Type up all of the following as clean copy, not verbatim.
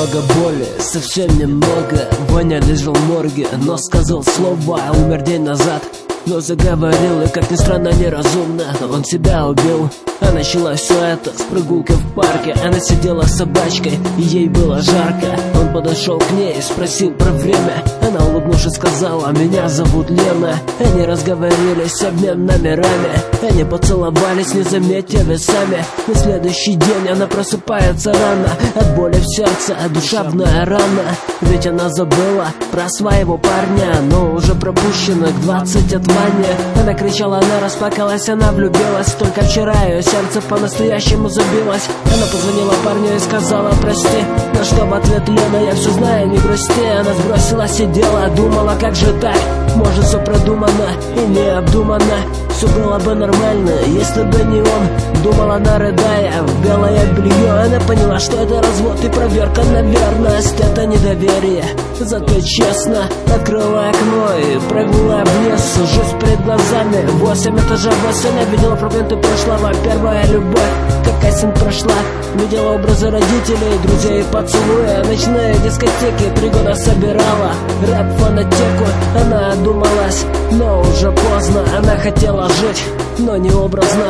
Много боли, совсем немного. Ваня лежал в морге, но сказал слова. Умер день назад, но заговорил, и как ни странно неразумно, он себя убил. А началось все это с прогулки в парке. Она сидела с собачкой, и ей было жарко. Он подошел к ней и спросил про время. Она, улыбнувшись, сказала: меня зовут Лена. Они разговорились, обмен номерами. Они поцеловались, не заметили сами. На следующий день она просыпается рано от боли в сердце, душевная рана. Ведь она забыла про своего парня, но уже пропущено к 20 от Вани. Она кричала, она расплакалась, она влюбилась. Только вчера ее сердце по-настоящему забилось. Она позвонила парню и сказала: прости. На что в ответ: Лена, я все знаю, не грусти. Она сбросила, сидела, думала, как же так? Может, все продумано и необдуманно. Все было бы нормально, если бы не он. Думала она, рыдая, в белое белье. Она поняла, что это развод и проверка на верность. Это недоверие, зато честно. Открыла окно и прыгнула вниз. Жизнь перед глазами, 8 этажей, 8. Я видела фрагменты прошлого, первая любовь, как осень прошла. Видела образы родителей, друзей, поцелуя. Ночные дискотеки 3 года собирала. Рэп-фанатеку, она одумалась, но уже поздно. Она хотела жить, но не образно.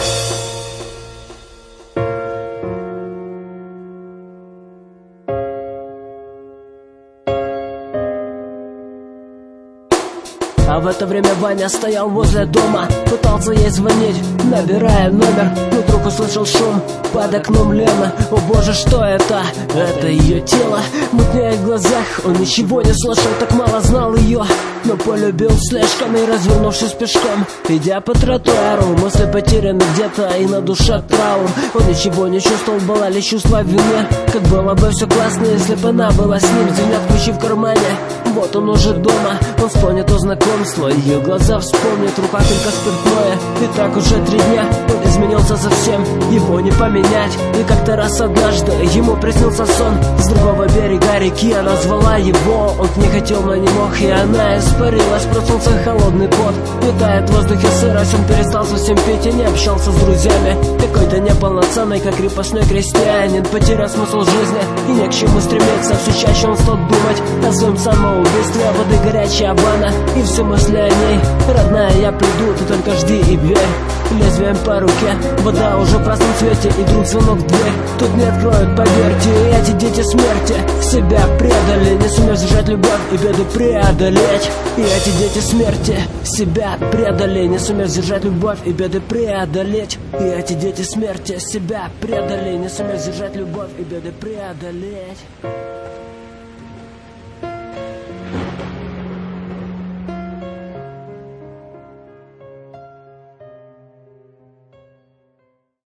А в это время Ваня стоял возле дома, пытался ей звонить, набирая номер, но вдруг услышал шум под окном. Лена, о боже, что это? Это ее тело, мутнее в глазах. Он ничего не слышал, так мало знал ее, но полюбил слишком. И развернувшись пешком, идя по тротуару, мысли потеряны где-то, и на душе траур. Он ничего не чувствовал, было лишь чувство вины. Как было бы все классно, если бы она была с ним. Звенят ключи в кармане, вот он уже дома. Он вспомнит о знакомстве, ее глаза вспомнит, рука только спиртное. И так уже 3 дня, он изменился совсем, его не поменять. И как-то раз однажды ему приснился сон с другого берега реки. Она звала его, он не хотел, но не мог, и она испарилась. Проснулся холодный пот, витает в воздухе сырость. Он перестал совсем пить и не общался с друзьями. Какой-то неполноценный, как крепостной крестьянин. Потерял смысл жизни и не к чему стремиться. Все чаще он стал думать о своем самоубийстве. Воды горячая ванна и все мысли о ней. Родная, я приду, ты только жди и верь. Лезвием по руке, вода уже в красном цвете, и вдруг звонок в дверь. Тут не откроют, поверьте, и эти дети смерти себя предали, не сумев сдержать любовь и беды преодолеть. И эти дети смерти себя предали, не сумев сдержать любовь и беды преодолеть. И эти дети смерти себя предали, не сумев сдержать любовь и беды преодолеть.